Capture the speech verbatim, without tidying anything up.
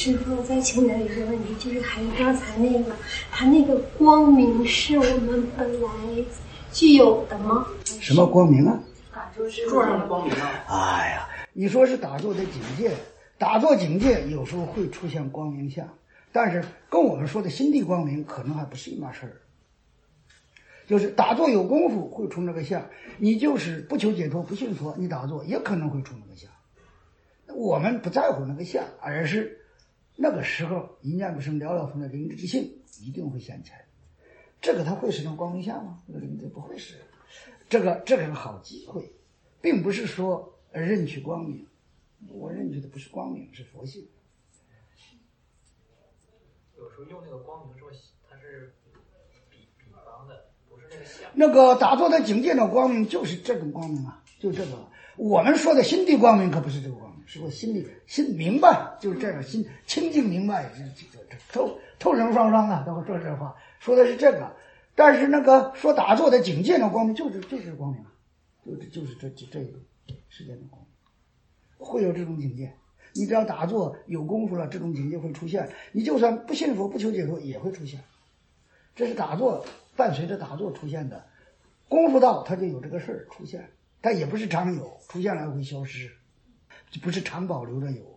师傅，再请教一个问题，就是还是刚才那个，他那个光明是我们本来具有的吗？ 什么光明啊？ 打坐是座上的光明啊！ 哎呀，你说是打坐的境界，打坐境界有时候会出现光明相，但是跟我们说的心地光明可能还不是一码事儿。就是打坐有功夫会出那个相，你就是不求解脱不信佛，你打坐也可能会出那个相。我们不在乎那个相，而是那个时候一念不生了了风的灵之性一定会现起来。这个它会是成光明相吗？这个灵子不会是。这个这个是好机会，并不是说认取光明，我认取的不是光明，是佛性。 有时候用那个光明说它是比比方的，不是那个相。 那个打坐的境界的光明就是这种光明啊，就这个。我们说的心地光明可不是这个光明，是我心里心明白，就是这样心清净明白，这这透透人双双的，都说这话，说的是这个。但是那个说打坐的境界的光明，就是就是光明啊，就是就是这这这个世间的光明，会有这种境界。你只要打坐有功夫了，这种境界会出现。你就算不信佛不求解脱，也会出现。这是打坐伴随着打坐出现的，功夫到它就有这个事儿出现。它也不是常有，出现了会消失，不是常保留的有。